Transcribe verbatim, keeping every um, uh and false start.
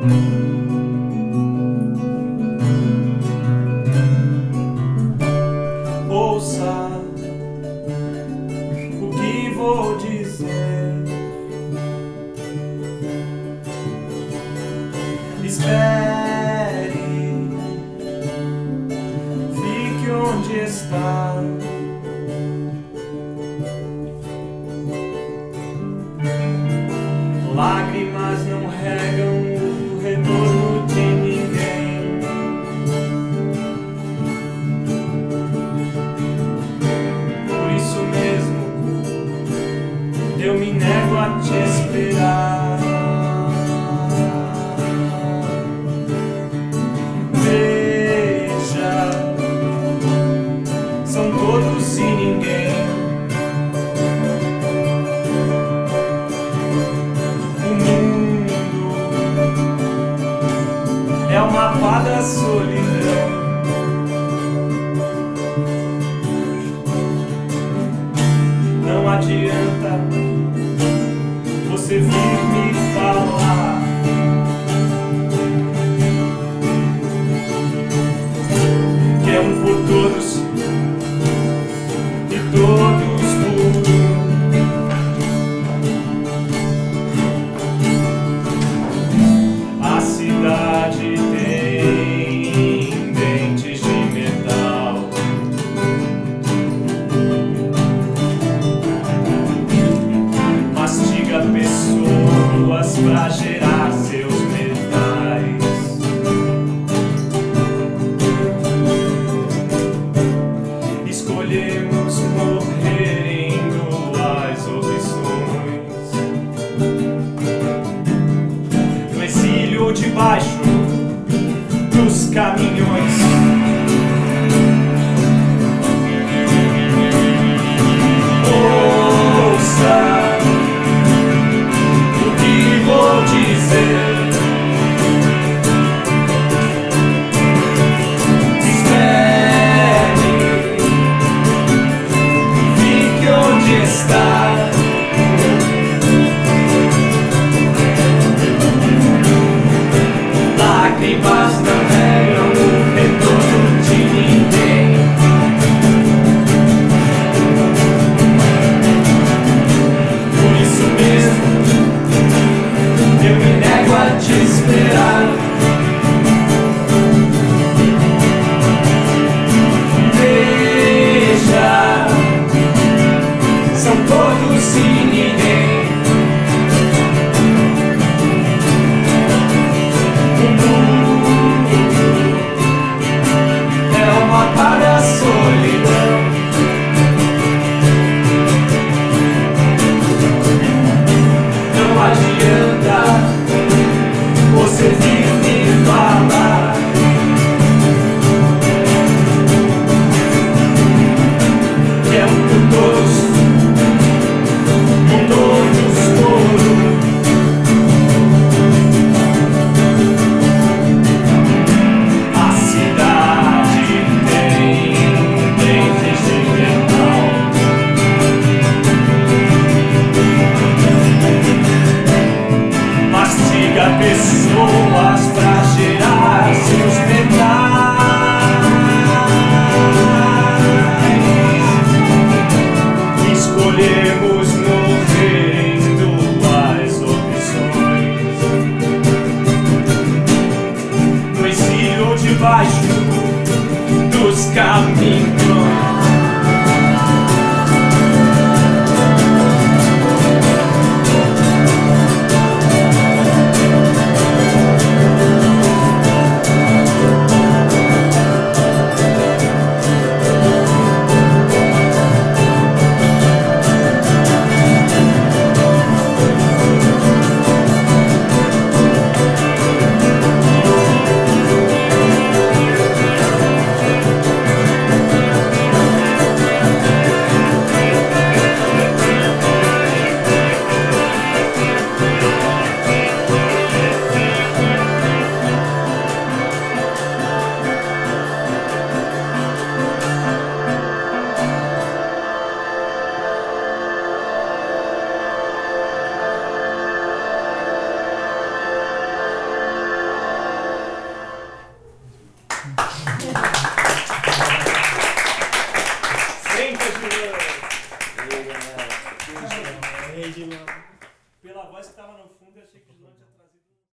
Ouça o que vou dizer. Espere, fique onde está. Lágrimas não regam o retorno de ninguém. Por isso mesmo eu me nego a te esperar. Veja, são todos e ninguém. É o mapa da solidão. Não adianta você vir me falar que é um por todos e todos por um. A cidade tem dentes de metal. Mastiga pessoas pra gerar seus metais. Escolhemos morrer em duas opções: no exílio ou debaixo dos caminhões.